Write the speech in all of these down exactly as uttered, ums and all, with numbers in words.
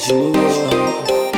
watch me roll.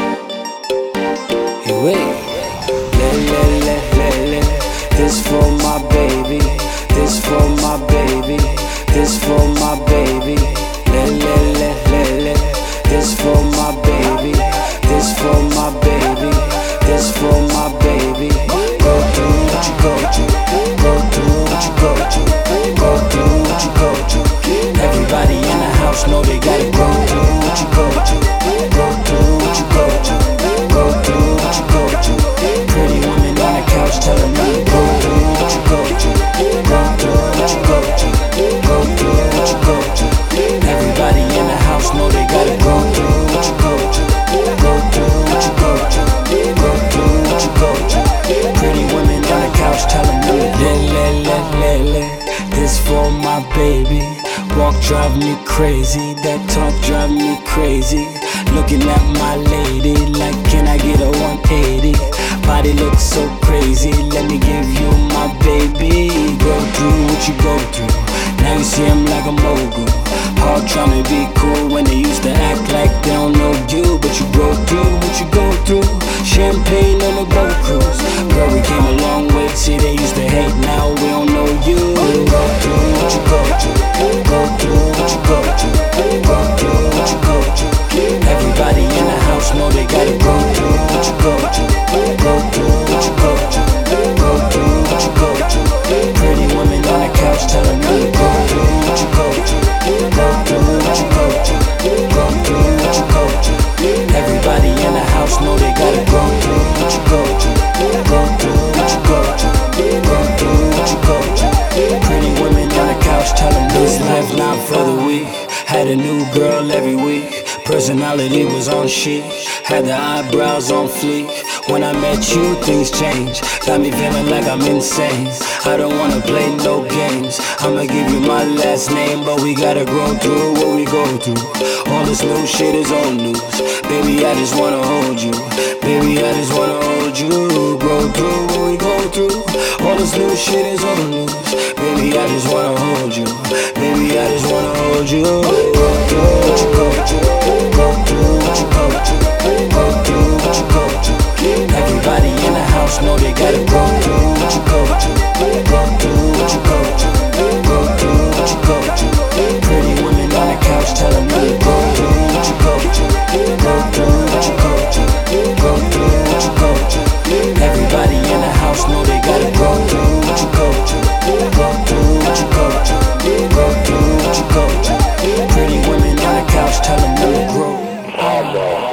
Hey, wait. Le, le, le, le, le. This for my baby. This for my baby. This for my baby. Le, le, le, le, le. This for my baby. This for my baby. This for my baby. Go through what you go through. Go through what you go through. Go through what you go through. Everybody in the house know they gotta go through what you go through. Go through what you go through. Go through what you go through. Pretty woman on the couch telling me go through what you go through. Go through what you go through. Go through what you go through. Everybody in the house know they gotta go through what you go through. Go through what you go through. Go through what you go through. Pretty women on the couch telling me le le le le le. This for my baby. Walk drive me crazy, that talk drive me crazy. Looking at my lady like can I get a one eighty? Body looks so crazy, let me give you my baby. Go through what you go through, now you see him like a mogul. Hard trying to be cool when they used to act like they don't know you. But you go through what you go through, champagne on the boat cruise. Girl, we came a long way, see they used to hate, now we don't know you. Go through what you go through. Go through what you go through. Go through what you go through. Everybody in the house know they gotta go through what you go through. Go through what you go through. Go through what you go through. Pretty woman on the couch telling me go through what you go through. Go through what you go through. Go through what you go through. Everybody in the house know they gotta go through what you go through. Go through what you go through. Go through what you go through. Pretty women on the couch telling me this life not for the weak. Had a new girl every week. Personality was on chic. Had the eyebrows on fleek. When I met you, things changed. Got me feeling like I'm insane. I don't wanna play no games. I'ma give you my last name, but we gotta grow through what we go through. All this new shit is old news. Baby, I just wanna hold you. Baby, I just wanna hold you. Grow through what we go through. All this new shit is old news. Baby, I just wanna hold you. Baby, I just wanna hold you. Go through what you go through. Go through what you go through. Go through what you go through. Everybody in the house know they gotta go through what you go through. Go through what you go through. Go through what you go through. Pretty women on the couch telling me go through what you go through. Go through what you go through. Go through what you go through. Everybody in the house know they gotta go through what you go through. Go through what you go through. Go through what you go through. Pretty women on the couch telling me to grow.